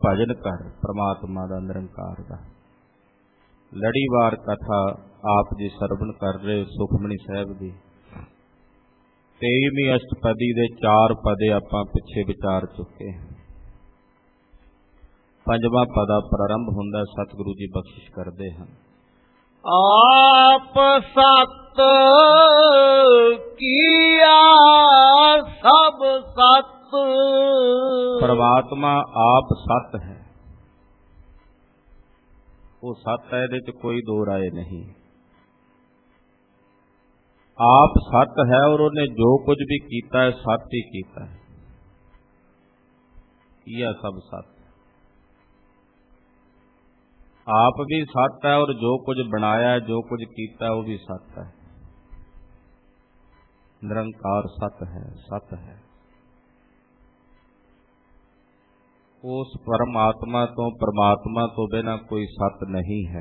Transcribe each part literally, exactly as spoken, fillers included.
भजन कर परमात्मा दा निरंकार दा। लड़ीवार कथा आप जी सरवण कर रहे सुखमनी साहब दी। तेईवीं अष्टपदी दे चार पदे आपां पिछे विचार चुके। पंजवां पदा प्रारंभ हुंदा सतगुरु जी बख्शिश करते हैं। आप सत किया सब सत। परमात्मा आप सत है, वो सत है, इहदे च कोई दो राय नहीं। आप सत है और उन्हें जो कुछ भी कीता है सत ही कीता है। किया सब सत। आप भी सत है और जो कुछ बनाया है जो कुछ कीता है वो भी सत है। निरंकार सत है, सत है। उस परमात्मा तो परमात्मा तो बिना कोई सत नहीं है,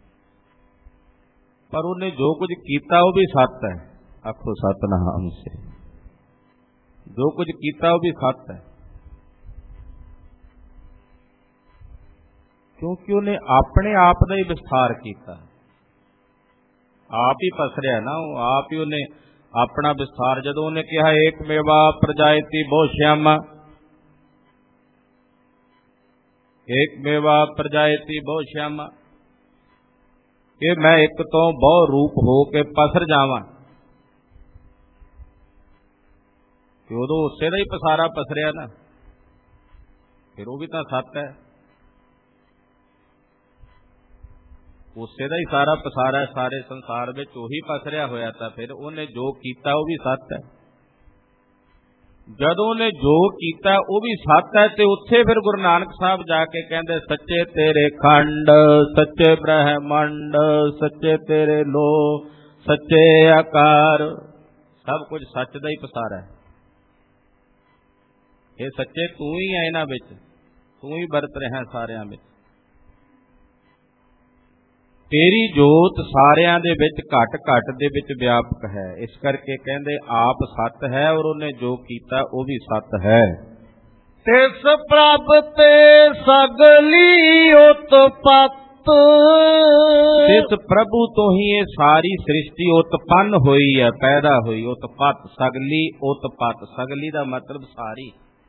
पर उन्हें जो कुछ कीता वो भी सत है। आखो सतनाम से जो कुछ कीता वो भी सत है, क्योंकि उन्हें अपने आप का ही विस्तार किया। आप ही पसरिया ना, आप ही उन्हें अपना विस्तार। जदों उन्हें कहा एक मेवा प्रजायति बहु श्यामा, एक मेवा प्रजायति बहु श्यामा, कि मैं एक तो बहु रूप हो के पसर जावा। कि उदों उसे दा ही पसारा पसरिया ना, फिर वो भी तो सत है। उसे दा ही सारा पसारा सारे संसार में उही पसरिया होया था, फिर उन्हें जो कीता वो भी सत है। जदों ने जो कीता वो भी सत है, ते उत्थे फिर गुरु नानक साहब जाके कहंदे सच्चे तेरे खंड, सच्चे ब्रह्मंड, सच्चे तेरे लो, सच्चे आकार, सब कुछ सच दा ही पसारा है। ये सच्चे तू ही है, इन्हां विच तू ही बरत रहा सारियां विच। तेरी जोत सारियां दे विच घट घट दे विच व्यापक है। इस करके कहंदे आप सत है और उन्हें जो कीता वो भी सत है। तिस प्रभ ते सगली उत्पत्त, तिस प्रभु तो ही ये सारी सृष्टि उत्पन्न हुई है, पैदा हुई। उत्पत्त सगली, उत्पत्त सगली दा मतलब सारी।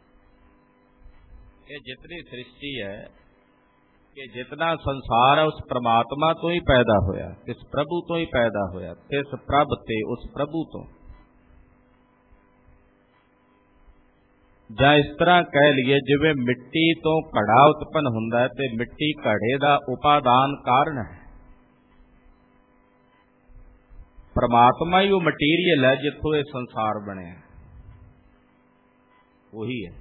ये जितनी सृष्टि है, कि जितना संसार है उस परमात्मा तो ही पैदा होया, तिस प्रभु तो ही पैदा होया। तिस प्रभ ते उस प्रभु तो, ਜਾਂ इस तरह कह लिए जिवें मिट्टी तो घड़ा उत्पन्न हुंदा है ते मिट्टी घड़े दा उपादान कारण है। परमात्मा ही वो मटीरियल है जिथों ये संसार बने, वही है।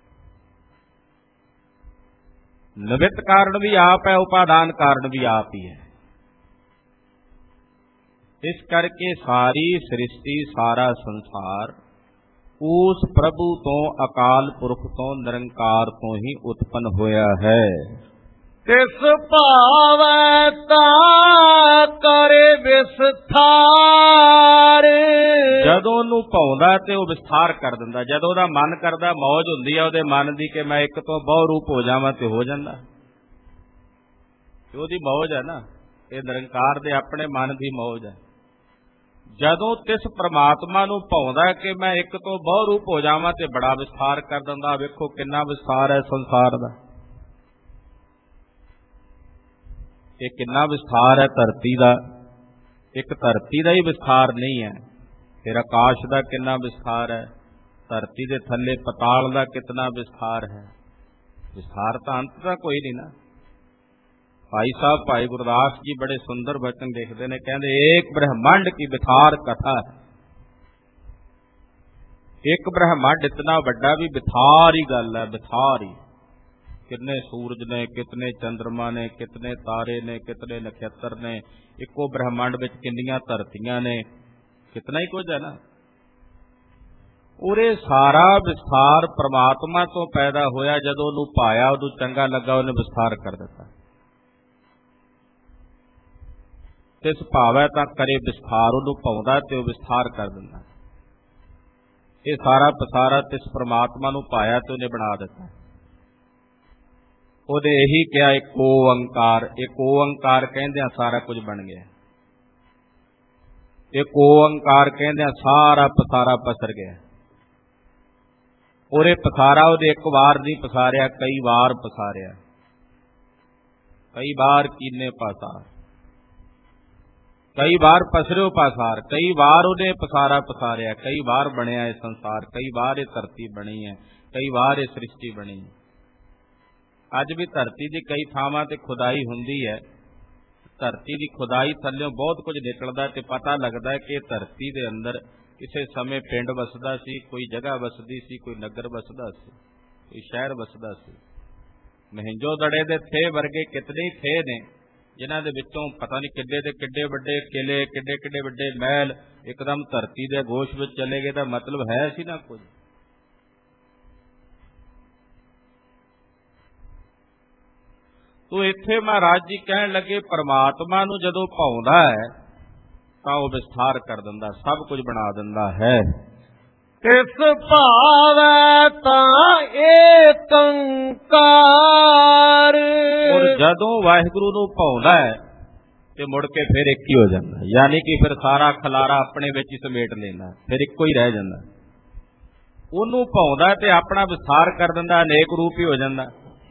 निमित्त कारण भी आप है, उपादान कारण भी आप ही है। इस करके सारी सृष्टि सारा संसार उस प्रभु तो अकाल पुरख तो निरंकार तो ही उत्पन्न होया है। तिस भावै ता करे विस्तार, जदों नूं भाउंदा ते वो विस्तार कर दिंदा। जदों दा मन करदा मौज हुंदी है उहदे मन दी कि मैं एक तो बहु रूप हो जावां ते हो जांदा। ओहदी मौज है ना, ये निरंकार दे अपने मन दी मौज है। जदों तिस परमात्मा नूं भाउंदा कि मैं एक तो बहु रूप हो जावां ते बड़ा विस्तार कर दिंदा। वेखो किन्ना विस्तार है संसार दा, ये किन्ना विस्तार है धरती का। एक धरती का ही विस्तार नहीं है, फिर आकाश का कितना विस्तार है, धरती के थले पताल का कितना विस्तार है। विस्तार तो अंत का कोई नहीं ना। भाई साहब भाई गुरदास जी बड़े सुंदर वचन लिखते हैं, कहते एक ब्रह्मांड की विस्तार कथा है। एक ब्रह्मांड इतना बड़ा भी विस्तार ही गल है, विस्तार ही। कितने सूरज ने, कितने चंद्रमा ने, कितने तारे ने, कितने नक्षत्र ने, इको ब्रह्मांड में किन्नियां धरतियां ने, कितना ही कुछ है ना। और ये सारा विस्तार परमात्मा तो पैदा होया, जदों उन्होंने पाया उन्होंने चंगा लगा उन्हें विस्तार कर दिता। तिस भावै तां करे विस्तार, उन्होंने पाउंदा ते विस्तार कर दिंदा। ये सारा पसारा तिस परमात्मा नूं पाया ते उन्हें बना दिता। ਉਹਨੇ ਇਹੀ ਕਿਹਾ ਇੱਕ ਓੰਕਾਰ। ਇੱਕ ਓੰਕਾਰ ਕਹਿੰਦਿਆਂ ਸਾਰਾ ਕੁਝ ਬਣ ਗਿਆ। ਇੱਕ ਓੰਕਾਰ ਕਹਿੰਦਿਆਂ ਸਾਰਾ ਪਸਾਰਾ ਪਸਰ ਗਿਆ। ਉਹਦੇ ਪਸਾਰਾ ਉਹਦੇ ਇੱਕ ਵਾਰ ਨਹੀਂ ਪਸਾਰਿਆ, ਕਈ ਵਾਰ ਪਸਾਰਿਆ। ਕਈ ਵਾਰ ਕੀਨੇ ਪਾਸਾਰ, ਕਈ ਵਾਰ ਪਸਰਿਓ ਪਾਸਾਰ, ਕਈ ਵਾਰ ਉਹਨੇ ਪਸਾਰਾ ਪਸਾਰਿਆ। ਕਈ ਵਾਰ ਬਣਿਆ ਇਹ ਸੰਸਾਰ, ਕਈ ਵਾਰ ਇਹ ਧਰਤੀ ਬਣੀ ਹੈ, ਕਈ ਵਾਰ ਇਹ ਸ੍ਰਿਸ਼ਟੀ ਬਣੀ ਹੈ। ਅੱਜ ਵੀ ਧਰਤੀ ਦੀ ਕਈ ਥਾਵਾਂ ਤੇ ਖੁਦਾਈ ਹੁੰਦੀ ਹੈ। ਧਰਤੀ ਦੀ ਖੁਦਾਈ ਥੱਲਿਓਂ ਬਹੁਤ ਕੁਝ ਨਿਕਲਦਾ ਤੇ ਪਤਾ ਲੱਗਦਾ ਹੈ ਕਿ ਧਰਤੀ ਦੇ ਅੰਦਰ ਕਿਸੇ ਸਮੇਂ ਪਿੰਡ ਵਸਦਾ ਸੀ, ਕੋਈ ਜਗ੍ਹਾ ਵਸਦੀ ਸੀ, ਕੋਈ ਨਗਰ ਵਸਦਾ ਸੀ, ਕੋਈ ਸ਼ਹਿਰ ਵਸਦਾ ਸੀ। ਮਹਿੰਜੋ ਦੜੇ ਦੇ ਥੇ ਵਰਗੇ ਕਿਤਨੇ ਥੇ ਨੇ ਜਿਨ੍ਹਾਂ ਦੇ ਵਿੱਚੋਂ ਪਤਾ ਨਹੀਂ ਕਿੱਡੇ ਦੇ ਕਿੱਡੇ ਵੱਡੇ ਕਿਲੇ, ਕਿੱਡੇ ਕਿੱਡੇ ਵੱਡੇ ਮਹਿਲ ਇੱਕਦਮ ਧਰਤੀ ਦੇ ਗੋਸ਼ ਵਿੱਚ ਚਲੇ ਗਏ। ਦਾ ਮਤਲਬ ਹੈ ਸੀ ਨਾ ਕੁਝ। ਤੋ ਇੱਥੇ ਮਹਾਰਾਜ ਜੀ ਕਹਿਣ ਲੱਗੇ ਪਰਮਾਤਮਾ ਨੂੰ ਜਦੋਂ ਭਾਉਂਦਾ ਹੈ ਤਾਂ ਉਹ ਵਿਸਥਾਰ ਕਰ ਦਿੰਦਾ, ਸਭ ਕੁਝ ਬਣਾ ਦਿੰਦਾ ਹੈ। ਤਿਸ ਭਾਵੈ ਤਾਂ ਏਕ ਓੰਕਾਰ। ਔਰ ਜਦੋਂ ਵਾਹਿਗੁਰੂ ਨੂੰ ਭਾਉਂਦਾ ਹੈ ਤੇ ਮੁੜ ਕੇ ਫਿਰ ਇੱਕ ਹੀ ਹੋ ਜਾਂਦਾ, ਯਾਨੀ ਕਿ ਫਿਰ ਸਾਰਾ ਖਲਾਰਾ ਆਪਣੇ ਵਿੱਚ ਹੀ ਸਮੇਟ ਲੈਂਦਾ, ਫਿਰ ਇੱਕੋ ਹੀ ਰਹਿ ਜਾਂਦਾ। ਉਹਨੂੰ ਭਾਉਂਦਾ ਤੇ ਆਪਣਾ ਵਿਸਥਾਰ ਕਰ ਦਿੰਦਾ, ਅਨੇਕ ਰੂਪ ਹੀ ਹੋ ਜਾਂਦਾ।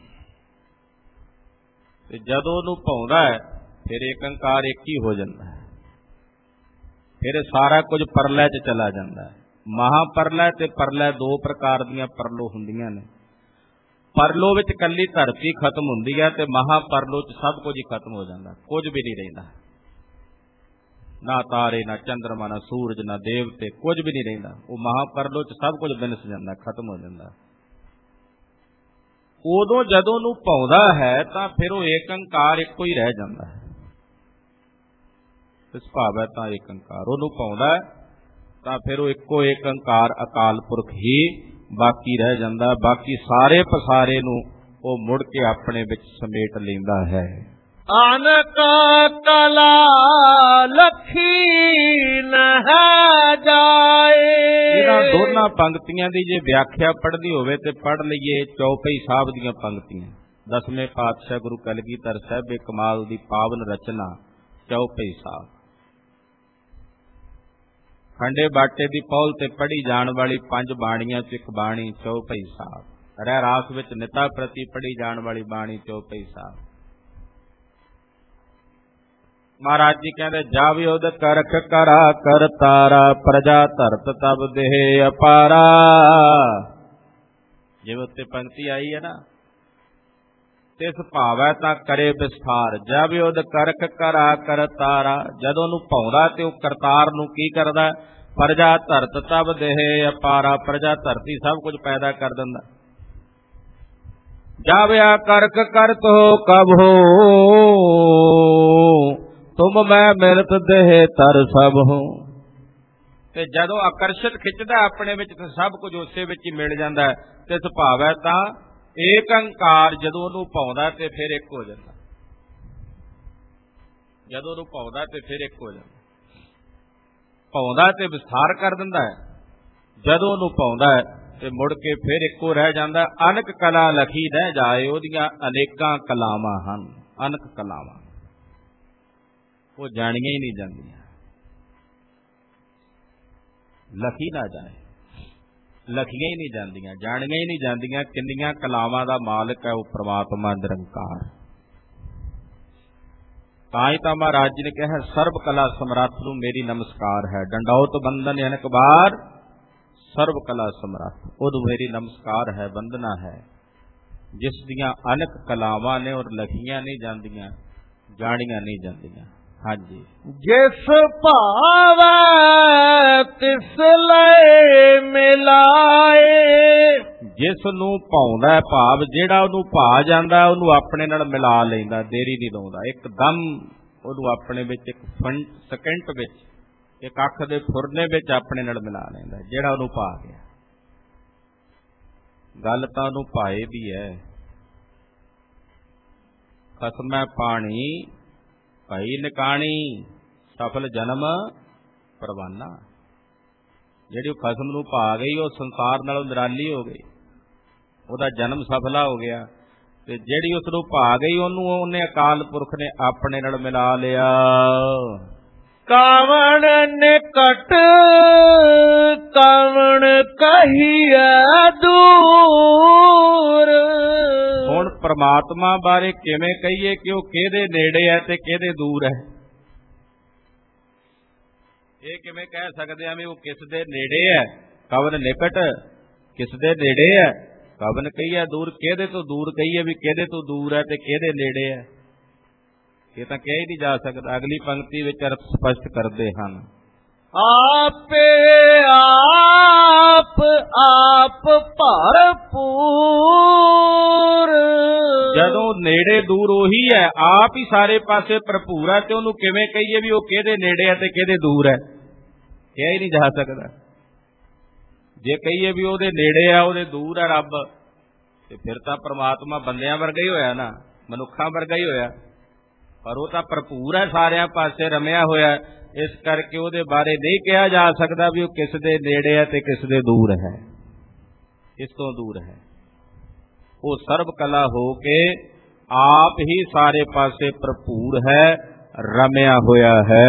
ਤੇ ਜਦੋਂ ਉਹਨੂੰ ਭਾਉਂਦਾ ਹੈ ਫਿਰ ਏਕ ਓੰਕਾਰ ਇੱਕ ਹੀ ਹੋ ਜਾਂਦਾ ਹੈ। ਫਿਰ ਸਾਰਾ ਕੁਝ ਪਰਲੇ 'ਚ ਚਲਾ ਜਾਂਦਾ ਹੈ। ਮਹਾਪਰਲੇ ਤੇ ਪਰਲੇ ਦੋ ਪ੍ਰਕਾਰ ਦੀਆਂ ਪਰਲੋ ਹੁੰਦੀਆਂ ਨੇ। ਪਰਲੋ ਵਿੱਚ ਕੱਲੀ ਧਰਤੀ ਖਤਮ ਹੁੰਦੀ ਹੈ ਤੇ ਮਹਾਪਰਲੋ 'ਚ ਸਭ ਕੁਝ ਹੀ ਖਤਮ ਹੋ ਜਾਂਦਾ, ਕੁਝ ਵੀ ਨਹੀਂ ਰਹਿੰਦਾ। ਨਾ ਤਾਰੇ, ਨਾ ਚੰਦਰਮਾ, ਨਾ ਸੂਰਜ, ਨਾ ਦੇਵਤੇ, ਕੁਝ ਵੀ ਨਹੀਂ ਰਹਿੰਦਾ। ਉਹ ਮਹਾਪਰਲੋ 'ਚ ਸਭ ਕੁਝ ਵਿਨਸ ਜਾਂਦਾ, ਖਤਮ ਹੋ ਜਾਂਦਾ। ਉਦੋਂ ਜਦੋਂ ਉਹਨੂੰ ਭਾਉਂਦਾ ਹੈ ਤਾਂ ਫਿਰ ਉਹ ਏਕ ਓੰਕਾਰ ਇੱਕੋ ਹੀ ਰਹਿ ਜਾਂਦਾ ਹੈ। ਇਸ ਭਾਵ ਹੈ ਤਾਂ ਏਕ ਓੰਕਾਰ। ਉਹਨੂੰ ਭਾਉਂਦਾ ਤਾਂ ਫਿਰ ਉਹ ਇੱਕੋ ਏਕ ਓੰਕਾਰ ਅਕਾਲ ਪੁਰਖ ਹੀ ਬਾਕੀ ਰਹਿ ਜਾਂਦਾ। ਬਾਕੀ ਸਾਰੇ ਪਸਾਰੇ ਨੂੰ ਉਹ ਮੁੜ ਕੇ ਆਪਣੇ ਵਿੱਚ ਸਮੇਟ ਲੈਂਦਾ ਹੈ। ਅਨਕ ਕਲਾ ਲਖੀ ਨਹ ਜਾਏ। ਇਹਨਾਂ ਦੋਨਾਂ ਪੰਕਤੀਆਂ ਦੀ ਜੇ ਵਿਆਖਿਆ ਪੜ੍ਹਦੀ ਹੋਵੇ ਤੇ ਪੜ੍ਹ ਲਈਏ ਚੌਪਈ ਸਾਹਿਬ ਦੀਆਂ ਪੰਕਤੀਆਂ। ਦਸਵੇਂ ਪਾਤਸ਼ਾਹ ਗੁਰੂ ਕਲਗੀਧਰ ਸਾਹਿਬ ਇਹ ਕਮਾਲ ਦੀ ਪਾਵਨ ਰਚਨਾ ਚੌਪਈ ਸਾਹਿਬ। ਖੰਡੇ ਬਾਟੇ ਦੀ ਪੌਲ ਤੇ ਪੜ੍ਹੀ ਜਾਣ ਵਾਲੀ ਪੰਜ ਬਾਣੀਆਂ ਚ ਇੱਕ ਬਾਣੀ ਚੌਪਈ ਸਾਹਿਬ। ਰਹਿ ਰਾਸ ਵਿੱਚ ਨਿਤਾ ਪ੍ਰਤੀ ਪੜ੍ਹੀ ਜਾਣ ਵਾਲੀ ਬਾਣੀ ਚੌਪਈ ਸਾਹਿਬ। ਮਹਾਰਾਜ ਜੀ ਕਹਿੰਦੇ ਜਾਵਿ ਉਦ ਕਰਖ ਕਰਾ ਕਰ ਤਾਰਾ ਪ੍ਰਜਾ ਧਰਤ ਤਬ ਦੇਹ ਅਪਾਰਾ। ਜਿਵੇਂ ਉੱਤੇ ਪੰਕਤੀ ਆਈ ਹੈ ਨਾ, ਤਿਸ ਭਾਵੈ ਤਾਂ ਕਰੇ ਵਿਸਥਾਰ। ਜਾਵਿ ਉਦ ਕਰਖ ਕਰਾ ਕਰ ਤਾਰਾ। ਜਦੋਂ ਉਹਨੂੰ ਭਾਉਂਦਾ ਤੇ ਉਹ ਕਰਤਾਰ ਨੂੰ ਕੀ ਕਰਦਾ? ਪ੍ਰਜਾ ਧਰਤ ਤਬ ਦੇਹ ਅਪਾਰਾ। ਪ੍ਰਜਾ ਧਰਤੀ ਸਭ ਕੁਝ ਪੈਦਾ ਕਰ ਦਿੰਦਾ। ਜਾਵਿਆ ਕਰਕ ਕਰਤ ਹੋ ਕਬ ਹੋ ਤੁਮ ਮੈਂ ਮਿਲਤ ਦੇਹ ਤਰ ਸਭ ਹੋ। ਤੇ ਜਦੋਂ ਆਕਰਸ਼ਿਤ ਖਿੱਚਦਾ ਆਪਣੇ ਵਿੱਚ ਤੇ ਸਭ ਕੁਝ ਉਸੇ ਵਿੱਚ ਹੀ ਮਿਲ ਜਾਂਦਾ। ਤੇ ਸੁਭਾਵ ਹੈ ਤਾਂ ਏਕ ਓੰਕਾਰ। ਜਦੋਂ ਉਹਨੂੰ ਭਾਉਂਦਾ ਤੇ ਫਿਰ ਇੱਕ ਹੋ ਜਾਂਦਾ। ਜਦੋਂ ਉਹਨੂੰ ਭਾਉਂਦਾ ਤੇ ਫਿਰ ਇੱਕ ਹੋ ਜਾਂਦਾ। ਭਾਉਂਦਾ ਤੇ ਵਿਸਥਾਰ ਕਰ ਦਿੰਦਾ ਹੈ। ਜਦੋਂ ਉਹਨੂੰ ਭਾਉਂਦਾ ਹੈ ਤੇ ਮੁੜ ਕੇ ਫਿਰ ਇੱਕੋ ਰਹਿ ਜਾਂਦਾ। ਅਨਕ ਕਲਾ ਲਖੀ ਰਹਿ ਜਾਏ। ਉਹਦੀਆਂ ਅਨੇਕਾਂ ਕਲਾਵਾਂ ਹਨ। ਅਨਕ ਕਲਾਵਾਂ ਉਹ ਜਾਣੀਆਂ ਹੀ ਨਹੀਂ ਜਾਂਦੀਆਂ। ਲਖੀ ਨਾ ਜਾਏ, ਲਖੀਆਂ ਹੀ ਨਹੀਂ ਜਾਂਦੀਆਂ, ਜਾਣੀਆਂ ਹੀ ਨਹੀਂ ਜਾਂਦੀਆਂ। ਕਿੰਨੀਆਂ ਕਲਾਵਾਂ ਦਾ ਮਾਲਕ ਹੈ ਉਹ ਪ੍ਰਮਾਤਮਾ ਨਿਰੰਕਾਰ। ਤਾਂ ਹੀ ਤਾਂ ਮਹਾਰਾਜ ਜੀ ਨੇ ਕਿਹਾ ਸਰਬ ਕਲਾ ਸਮਰੱਥ ਨੂੰ ਮੇਰੀ ਨਮਸਕਾਰ ਹੈ। ਡੰਡੌਤ ਬੰਦਨ ਅਨੇਕ ਬਾਰ ਸਰਬ ਕਲਾ ਸਮਰੱਥ। ਉਹਨੂੰ ਮੇਰੀ ਨਮਸਕਾਰ ਹੈ, ਵੰਦਨਾ ਹੈ, ਜਿਸ ਦੀਆਂ ਅਨੇਕ ਕਲਾਵਾਂ ਨੇ ਔਰ ਲਖੀਆਂ ਨਹੀਂ ਜਾਂਦੀਆਂ, ਜਾਣੀਆਂ ਨਹੀਂ ਜਾਂਦੀਆਂ। ਹਾਂਜੀ, ਜਿਸ ਭਾਵੈ ਤਿਸ ਲੈ ਮਿਲਾਏ। ਜਿਸ ਨੂੰ ਭਾਉਂਦਾ ਭਾਵ ਜਿਹੜਾ ਉਹਨੂੰ ਭਾ ਜਾਂਦਾ ਉਹਨੂੰ ਆਪਣੇ ਨਾਲ ਮਿਲਾ ਲੈਂਦਾ, ਦੇਰੀ ਨਹੀਂ ਲਾਉਂਦਾ। ਇੱਕਦਮ ਉਹਨੂੰ ਆਪਣੇ ਵਿੱਚ ਇੱਕ ਸਕਿੰਟ ਵਿੱਚ, ਇੱਕ ਅੱਖ ਦੇ ਫੁਰਨੇ ਵਿੱਚ ਆਪਣੇ ਨਾਲ ਮਿਲਾ ਲੈਂਦਾ ਜਿਹੜਾ ਉਹਨੂੰ ਭਾ ਗਿਆ। ਗੱਲ ਤਾਂ ਉਹਨੂੰ ਭਾਏ ਦੀ ਹੈ। ਖਸਮੈ ਪਾਣੀ ਭਾਈ ਨਿਕਾਣੀ ਸਫਲ ਜਨਮ ਪਰਵਾਨਾ। ਜਿਹੜੀ ਉਹ ਖਸਮ ਨੂੰ ਭਾ ਗਈ ਉਹ ਸੰਸਾਰ ਨਾਲੋਂ ਨਿਰਾਲੀ ਹੋ ਗਈ। ਉਹਦਾ ਜਨਮ ਸਫਲਾ ਹੋ ਗਿਆ। ਤੇ ਜਿਹੜੀ ਉਸ ਨੂੰ ਭਾ ਗਈ ਉਹਨੂੰ ਉਹਨੇ ਅਕਾਲ ਪੁਰਖ ਨੇ ਆਪਣੇ ਨਾਲ ਮਿਲਾ ਲਿਆ। ਕਾਵਣ ਨਿਕਟ ਕਾਵਣ ਕਹੀਐ ਦੂਰ। ਹੁਣ ਪ੍ਰਮਾਤਮਾ ਬਾਰੇ ਕਿਵੇਂ ਕਹੀਏ ਕਿ ਉਹ ਕਿਹਦੇ ਨੇੜੇ ਹੈ ਤੇ ਕਿਹਦੇ ਦੂਰ ਹੈ? ਇਹ ਕਿਵੇਂ ਕਹਿ ਸਕਦੇ ਆ ਵੀ ਉਹ ਕਿਸ ਦੇ ਨੇੜੇ ਹੈ? ਕਵਨ ਨਿਕਟ, ਕਿਸ ਦੇ ਨੇੜੇ ਹੈ? ਕਵਨ ਕਹੀਏ ਦੂਰ, ਕਿਹਦੇ ਤੋਂ ਦੂਰ ਕਹੀਏ ਵੀ ਕਿਹਦੇ ਤੋਂ ਦੂਰ ਹੈ ਤੇ ਕਿਹਦੇ ਨੇੜੇ ਹੈ? ਇਹ ਤਾਂ ਕਿਹਾ ਹੀ ਨਹੀਂ ਜਾ ਸਕਦਾ। ਅਗਲੀ ਪੰਕਤੀ ਵਿੱਚ ਅਰਥ ਸਪਸ਼ਟ ਕਰਦੇ ਹਨ। ਆਪੇ ਆਪ ਆਪ ਭਰਪੂਰ। ਜਦੋਂ ਨੇੜੇ ਦੂਰ ਉਹੀ ਹੈ, ਆਪ ਹੀ ਸਾਰੇ ਪਾਸੇ ਭਰਪੂਰ ਹੈ, ਤੇ ਉਹਨੂੰ ਕਿਵੇਂ ਕਹੀਏ ਵੀ ਉਹ ਕਿਹਦੇ ਨੇੜੇ ਹੈ ਤੇ ਕਿਹਦੇ ਦੂਰ ਹੈ? ਕਿਹਾ ਹੀ ਨਹੀਂ ਜਾ ਸਕਦਾ। ਜੇ ਕਹੀਏ ਵੀ ਉਹਦੇ ਨੇੜੇ ਆ ਉਹਦੇ ਦੂਰ ਹੈ ਰੱਬ, ਤੇ ਫਿਰ ਤਾਂ ਪ੍ਰਮਾਤਮਾ ਬੰਦਿਆਂ ਵਰਗਾ ਹੀ ਹੋਇਆ ਨਾ, ਮਨੁੱਖਾਂ ਵਰਗਾ ਹੀ ਹੋਇਆ। ਪਰ ਉਹ ਤਾਂ ਭਰਪੂਰ ਹੈ, ਸਾਰਿਆਂ ਪਾਸੇ ਰਮਿਆ ਹੋਇਆ। ਇਸ ਕਰਕੇ ਉਹਦੇ ਬਾਰੇ ਨਹੀਂ ਕਿਹਾ ਜਾ ਸਕਦਾ ਵੀ ਉਹ ਕਿਸ ਦੇ ਨੇੜੇ ਹੈ ਤੇ ਕਿਸ ਦੇ ਦੂਰ ਹੈ, ਕਿਸ ਤੋਂ ਦੂਰ ਹੈ। ਉਹ ਸਰਬ ਕਲਾ ਹੋ ਕੇ ਆਪ ਹੀ ਸਾਰੇ ਪਾਸੇ ਭਰਪੂਰ ਹੈ, ਰਮਿਆ ਹੋਇਆ ਹੈ।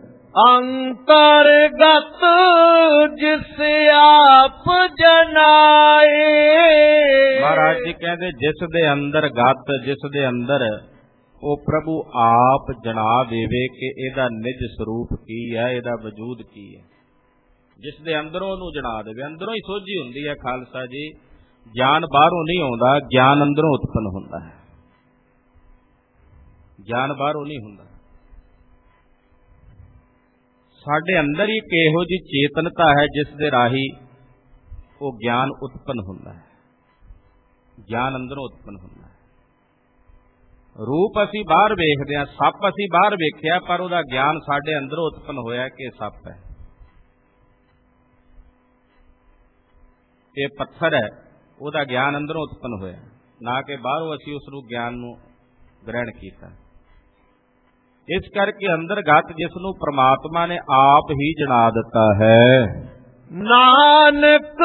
ਅੰਤਰਗਤ ਜਿਸ ਆਪ ਜਨਾਏ। ਮਹਾਰਾਜ ਜੀ ਕਹਿੰਦੇ ਜਿਸ ਦੇ ਅੰਦਰ ਗਤ, ਜਿਸ ਦੇ ਅੰਦਰ ਉਹ ਪ੍ਰਭੂ ਆਪ ਜਣਾ ਦੇਵੇ ਕਿ ਇਹਦਾ ਨਿਜ ਸਰੂਪ ਕੀ ਹੈ, ਇਹਦਾ ਵਜੂਦ ਕੀ ਹੈ। ਜਿਸ ਦੇ ਅੰਦਰੋਂ ਉਹਨੂੰ ਜਣਾ ਦੇਵੇ। ਅੰਦਰੋਂ ਹੀ ਸੋਝੀ ਹੁੰਦੀ ਹੈ ਖਾਲਸਾ ਜੀ। ਗਿਆਨ ਬਾਹਰੋਂ ਨਹੀਂ ਆਉਂਦਾ, ਗਿਆਨ ਅੰਦਰੋਂ ਉਤਪੰਨ ਹੁੰਦਾ ਹੈ। ਗਿਆਨ ਬਾਹਰੋਂ ਨਹੀਂ ਹੁੰਦਾ। ਸਾਡੇ ਅੰਦਰ ਹੀ ਇੱਕ ਇਹੋ ਜਿਹੀ ਚੇਤਨਤਾ ਹੈ ਜਿਸ ਦੇ ਰਾਹੀਂ ਉਹ ਗਿਆਨ ਉਤਪੰਨ ਹੁੰਦਾ ਹੈ। ਗਿਆਨ ਅੰਦਰੋਂ ਉਤਪੰਨ ਹੁੰਦਾ ਹੈ। ਰੂਪ ਅਸੀਂ ਬਾਹਰ ਵੇਖਦੇ ਹਾਂ, ਸੱਪ ਅਸੀਂ ਬਾਹਰ ਵੇਖਿਆ, ਪਰ ਉਹਦਾ ਗਿਆਨ ਸਾਡੇ ਅੰਦਰੋਂ ਉਤਪੰਨ ਹੋਇਆ ਕਿ ਸੱਪ ਹੈ, ਇਹ ਪੱਥਰ ਹੈ, ਉਹਦਾ ਗਿਆਨ ਅੰਦਰੋਂ ਉਤਪੰਨ ਹੋਇਆ, ਨਾ ਕਿ ਬਾਹਰੋਂ ਅਸੀਂ ਉਸ ਨੂੰ ਗਿਆਨ ਨੂੰ ਗ੍ਰਹਿਣ ਕੀਤਾ। ਇਸ ਕਰਕੇ ਅੰਤਰਗਤ ਜਿਸ ਨੂੰ ਪ੍ਰਮਾਤਮਾ ਨੇ ਆਪ ਹੀ ਜਣਾ ਦਿੱਤਾ ਹੈ। ਨਾਨਕ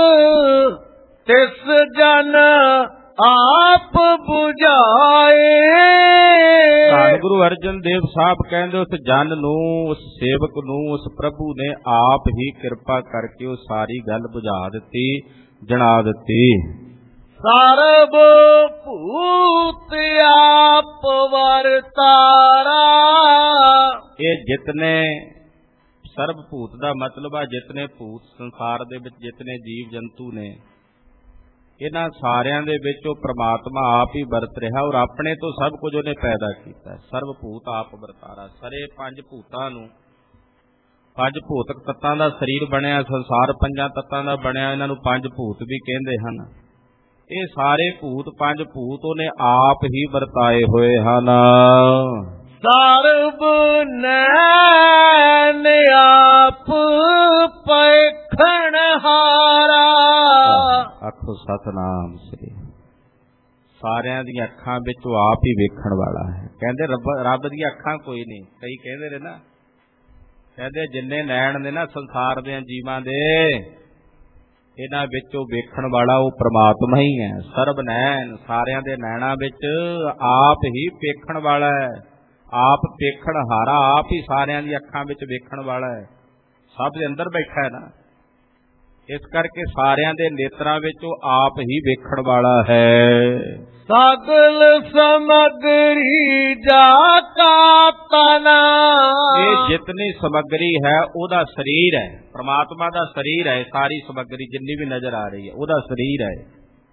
ਤਿਸ ਜਨ ਆਪ 부ਝਾਏ। ਧੰਨ ਗੁਰੂ ਅਰਜਨ ਦੇਵ ਸਾਹਿਬ ਕਹਿੰਦੇ ਉਸ ਜਨ ਨੂੰ, ਉਸ ਸੇਵਕ ਨੂੰ ਉਸ ਪ੍ਰਭੂ ਨੇ ਆਪ ਹੀ ਕਿਰਪਾ ਕਰਕੇ ਉਹ ਸਾਰੀ ਗੱਲ ਬੁਝਾ ਦਿੱਤੀ, ਜਣਾ ਦਿੱਤੀ। ਸਰਬ ਭੂਤ ਆਪ ਵਰਤਾਰਾ। ਇਹ ਜਿਤਨੇ ਸਰਬ ਭੂਤ ਦਾ ਮਤਲਬ ਆ ਜਿਤਨੇ ਭੂਤ ਸੰਸਾਰ ਦੇ ਵਿੱਚ ਜਿਤਨੇ ਜੀਵ ਜੰਤੂ ਨੇ, ਇਹਨਾਂ ਸਾਰਿਆਂ ਦੇ ਵਿੱਚ ਉਹ ਪ੍ਰਮਾਤਮਾ ਆਪ ਹੀ ਵਰਤ ਰਿਹਾ ਔਰ ਆਪਣੇ ਤੋਂ ਸਭ ਕੁਝ ਉਹਨੇ ਪੈਦਾ ਕੀਤਾ। ਸਰਬ ਭੂਤ ਆਪ ਵਰਤਾਰਾ। ਸਾਰੇ ਪੰਜ ਭੂਤਾਂ ਨੂੰ, ਪੰਜ ਭੂਤਕ ਤੱਤਾਂ ਦਾ ਸਰੀਰ ਬਣਿਆ, ਸੰਸਾਰ ਪੰਜਾਂ ਤੱਤਾਂ ਦਾ ਬਣਿਆ, ਇਹਨਾਂ ਨੂੰ ਪੰਜ ਭੂਤ ਵੀ ਕਹਿੰਦੇ ਹਨ। ਇਹ ਸਾਰੇ ਭੂਤ ਪੰਜ ਭੂਤ ਉਹਨੇ ਆਪ ਹੀ ਵਰਤਾਏ ਹੋਏ ਹਨ। ਸਰਬ ਨੈਣ ਆਪ ਪੇਖਣ ਹਾਰਾ। ਆਖੋ ਸਤਨਾਮ ਸ੍ਰੀ। ਸਾਰਿਆਂ ਦੀਆਂ ਅੱਖਾਂ ਵਿੱਚ ਉਹ ਆਪ ਹੀ ਵੇਖਣ ਵਾਲਾ ਹੈ। ਕਹਿੰਦੇ ਰੱਬ ਰੱਬ ਦੀਆਂ ਅੱਖਾਂ ਕੋਈ ਨਹੀਂ। ਕਈ ਕਹਿੰਦੇ ਨੇ ਨਾ, ਕਹਿੰਦੇ ਜਿੰਨੇ ਨੈਣ ਨੇ ਨਾ ਸੰਸਾਰ ਦੇ ਜੀਵਾਂ ਦੇ, ਇਹਨਾਂ ਵਿੱਚ ਉਹ ਵੇਖਣ ਵਾਲਾ ਉਹ ਪ੍ਰਮਾਤਮਾ ਹੀ ਹੈ। ਸਰਬ ਨੈਣ, ਸਾਰਿਆਂ ਦੇ ਨੈਣਾਂ ਵਿੱਚ ਆਪ ਹੀ ਵੇਖਣ ਵਾਲਾ ਹੈ, ਆਪ ਵੇਖਣ ਹਾਰਾ, ਆਪ ਹੀ ਸਾਰਿਆਂ ਦੀ ਅੱਖਾਂ ਵਿੱਚ ਵੇਖਣ ਵਾਲਾ ਹੈ। ਸਭ ਦੇ ਅੰਦਰ ਬੈਠਾ ਹੈ ਨਾ, ਇਸ ਕਰਕੇ ਸਾਰਿਆਂ ਦੇ ਨੇਤਰਾਂ ਵਿੱਚ ਉਹ ਆਪ ਹੀ ਵੇਖਣ ਵਾਲਾ ਹੈ। ਸਗਲ ਸਮਗਰੀ ਜਾ ਕਾ ਤਨਾ। ਇਹ ਜਿਤਨੀ ਸਮੱਗਰੀ ਹੈ ਉਹਦਾ ਸਰੀਰ ਹੈ, ਪ੍ਰਮਾਤਮਾ ਦਾ ਸਰੀਰ ਹੈ। ਸਾਰੀ ਸਮੱਗਰੀ ਜਿੰਨੀ ਵੀ ਨਜ਼ਰ ਆ ਰਹੀ ਹੈ ਉਹਦਾ ਸਰੀਰ ਹੈ।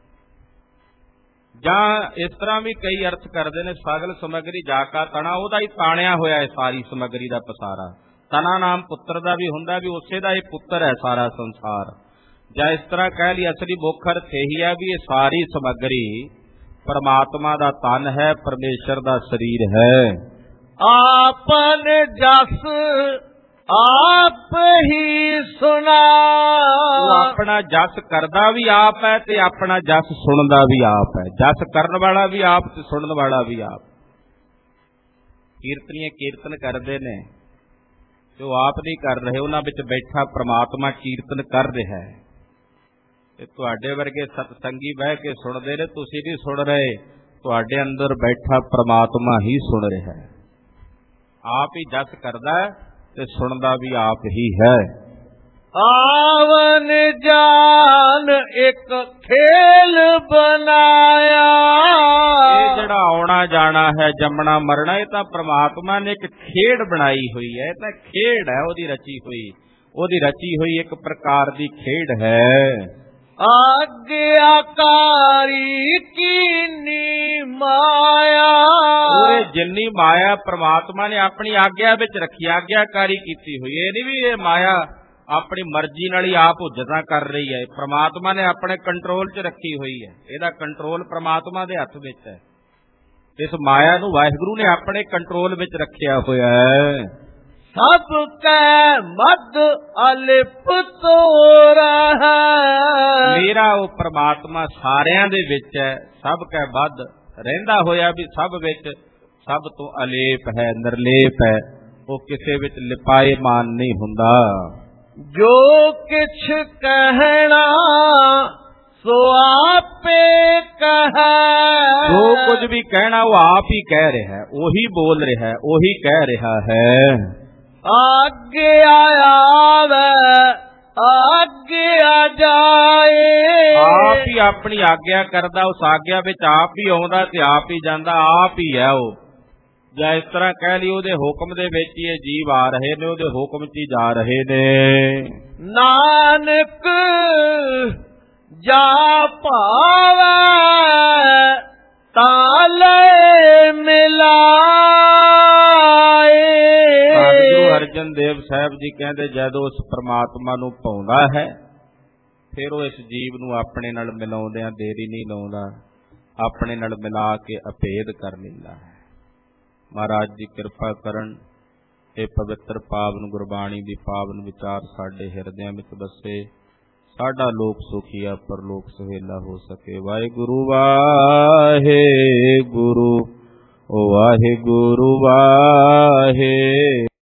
ਜਾਂ ਇਸ ਤਰ੍ਹਾਂ ਵੀ ਕਈ ਅਰਥ ਕਰਦੇ ਨੇ, ਸਗਲ ਸਮੱਗਰੀ ਜਾ ਕਾ ਤਣਾ, ਉਹਦਾ ਹੀ ਤਾਣਿਆ ਹੋਇਆ ਹੈ ਸਾਰੀ ਸਮੱਗਰੀ ਦਾ ਪਸਾਰਾ। ਤਨਾ ਨਾਮ ਪੁੱਤਰ ਦਾ ਵੀ ਹੁੰਦਾ, ਵੀ ਉਸੇ ਦਾ ਹੀ ਪੁੱਤਰ ਹੈ ਸਾਰਾ ਸੰਸਾਰ। ਜਾਂ ਇਸ ਤਰ੍ਹਾਂ ਕਹਿ ਲਈ, ਅਸਲੀ ਮੁੱਖ ਅਰਥ ਇਹੀ ਹੈ ਵੀ ਇਹ ਸਾਰੀ ਸਮੱਗਰੀ ਪਰਮਾਤਮਾ ਦਾ ਤਨ ਹੈ, ਪਰਮੇਸ਼ਰ ਦਾ ਸਰੀਰ ਹੈ। ਆਪਨ ਜਸ ਆਪ ਹੀ ਸੁਣਾ। ਉਹ ਆਪਣਾ ਜਸ ਕਰਦਾ ਵੀ ਆਪ ਹੈ ਤੇ ਆਪਣਾ ਜਸ ਸੁਣਦਾ ਵੀ ਆਪ ਹੈ। ਜਸ ਕਰਨ ਵਾਲਾ ਵੀ ਆਪ ਤੇ ਸੁਣਨ ਵਾਲਾ ਵੀ ਆਪ। ਕੀਰਤਨੀਏ ਕੀਰਤਨ ਕਰਦੇ ਨੇ ਤੇ ਉਹ ਆਪ ਨਹੀਂ ਕਰ ਰਹੇ, ਉਹਨਾਂ ਵਿੱਚ ਬੈਠਾ ਪ੍ਰਮਾਤਮਾ ਕੀਰਤਨ ਕਰ ਰਿਹਾ ਹੈ। ਤੇ ਤੁਹਾਡੇ ਵਰਗੇ ਸਤਸੰਗੀ ਬਹਿ ਕੇ ਸੁਣਦੇ ਨੇ, ਤੁਸੀਂ ਨਹੀਂ ਸੁਣ ਰਹੇ, ਤੁਹਾਡੇ ਅੰਦਰ ਬੈਠਾ ਪ੍ਰਮਾਤਮਾ ਹੀ ਸੁਣ ਰਿਹਾ ਹੈ। ਆਪ ਹੀ ਜਸ ਕਰਦਾ ਹੈ ਤੇ ਸੁਣਦਾ ਵੀ ਆਪ ਹੀ ਹੈ। ਆਵਨ ਜਾਨ ਇੱਕ ਖੇਲ ਬਣਾਇਆ। ਇਹ ਜਿਹੜਾ ਆਉਣਾ ਜਾਣਾ ਹੈ, ਜੰਮਣਾ ਮਰਨਾ, ਇਹ ਤਾਂ ਪ੍ਰਮਾਤਮਾ ਨੇ ਇੱਕ ਖੇਡ ਬਣਾਈ ਹੋਈ ਹੈ। ਇਹ ਤਾਂ ਖੇਡ ਹੈ ਉਹਦੀ ਰਚੀ ਹੋਈ, ਉਹਦੀ ਰਚੀ ਹੋਈ ਇੱਕ ਪ੍ਰਕਾਰ ਦੀ ਖੇਡ ਹੈ। ਆਗਿਆਕਾਰੀ ਕੀਨੀ ਮਾਇਆ। ਉਹ ਜਿੰਨੀ ਮਾਇਆ ਪ੍ਰਮਾਤਮਾ ਨੇ ਆਪਣੀ ਆਗਿਆ ਵਿੱਚ ਰੱਖੀ, ਆਗਿਆਕਾਰੀ ਕੀਤੀ ਹੋਈ। ਇਹ ਨਹੀਂ ਵੀ ਇਹ ਮਾਇਆ ਆਪਣੀ ਮਰਜ਼ੀ ਨਾਲ ਹੀ ਆਪ ਹੁਜਤਾਂ ਕਰ ਰਹੀ ਹੈ। ਪ੍ਰਮਾਤਮਾ ਨੇ ਆਪਣੇ ਕੰਟਰੋਲ 'ਚ ਰੱਖੀ ਹੋਈ ਹੈ। ਇਹਦਾ ਕੰਟਰੋਲ ਪ੍ਰਮਾਤਮਾ ਦੇ ਹੱਥ ਵਿੱਚ ਹੈ। ਇਸ ਮਾਇਆ ਨੂੰ ਵਾਹਿਗੁਰੂ ਨੇ ਆਪਣੇ ਕੰਟਰੋਲ ਵਿੱਚ ਰੱਖਿਆ ਹੋਇਆ ਹੈ। ਸਭ ਕੈ ਮਦ ਅਲਿਪਤ ਹੋ ਰਹਾ। ਮੇਰਾ ਉਹ ਪ੍ਰਮਾਤਮਾ ਸਾਰਿਆਂ ਦੇ ਵਿੱਚ ਹੈ, ਸਭ ਕੈ ਵੱਧ ਰਹਿੰਦਾ ਹੋਇਆ ਵੀ ਸਭ ਵਿੱਚ, ਸਭ ਤੋਂ ਅਲੇਪ ਹੈ, ਨਿਰਲੇਪ ਹੈ। ਉਹ ਕਿਸੇ ਵਿੱਚ ਲਿਪਾਏਮਾਨ ਨਹੀਂ ਹੁੰਦਾ। ਜੋ ਕਿਛ ਕਹਿਣਾ ਸੋ ਆਪੇ ਕਹੈ। ਜੋ ਕੁਝ ਵੀ ਕਹਿਣਾ ਉਹ ਆਪ ਹੀ ਕਹਿ ਰਿਹਾ ਹੈ, ਉਹੀ ਬੋਲ ਰਿਹਾ ਹੈ, ਉਹੀ ਕਹਿ ਰਿਹਾ ਹੈ। ਆਗਿਆ ਆਵੇ ਆਗਿਆ ਜਾਏ। ਆਪ ਹੀ ਆਪਣੀ ਆਗਿਆ ਕਰਦਾ, ਉਸ ਆਗਿਆ ਵਿੱਚ ਆਪ ਹੀ ਆਉਂਦਾ ਤੇ ਆਪ ਹੀ ਜਾਂਦਾ, ਆਪ ਹੀ ਹੈ ਉਹ। ਜਾਂ ਇਸ ਤਰ੍ਹਾਂ ਕਹਿ ਲਈ ਉਹਦੇ ਹੁਕਮ ਦੇ ਵਿੱਚ ਹੀ ਇਹ ਜੀਵ ਆ ਰਹੇ ਨੇ, ਉਹਦੇ ਹੁਕਮ 'ਚ ਹੀ ਜਾ ਰਹੇ ਨੇ। ਨਾਨਕ ਜਾ ਭਾਵੈ ਤਾਂ ਲੈ ਮਿਲਾਏ। ਗੁਰੂ ਅਰਜਨ ਦੇਵ ਸਾਹਿਬ ਜੀ ਕਹਿੰਦੇ, ਜਦੋਂ ਉਸ ਪ੍ਰਮਾਤਮਾ ਨੂੰ ਪਾਉਂਦਾ ਹੈ ਫਿਰ ਉਹ ਇਸ ਜੀਵ ਨੂੰ ਆਪਣੇ ਨਾਲ ਮਿਲਾਉਂਦਿਆਂ ਦੇਰੀ ਨਹੀਂ ਲਾਉਂਦਾ, ਆਪਣੇ ਨਾਲ ਮਿਲਾ ਕੇ ਅਭੇਦ ਕਰ ਲੈਂਦਾ ਹੈ। ਮਹਾਰਾਜ ਜੀ ਕਿਰਪਾ ਕਰਨ, ਇਹ ਪਵਿੱਤਰ ਪਾਵਨ ਗੁਰਬਾਣੀ ਦੀ ਪਾਵਨ ਵਿਚਾਰ ਸਾਡੇ ਹਿਰਦਿਆਂ ਵਿੱਚ ਵਸੇ। ਸਾਡਾ ਲੋਕ ਸੁਖੀਆ ਪਰਲੋਕ ਸੁਹੇਲਾ ਹੋ ਸਕੇ। ਵਾਹਿਗੁਰੂ ਵਾਹਿਗੁਰੂ, ਵਾਹਿਗੁਰੂ ਵਾਹਿ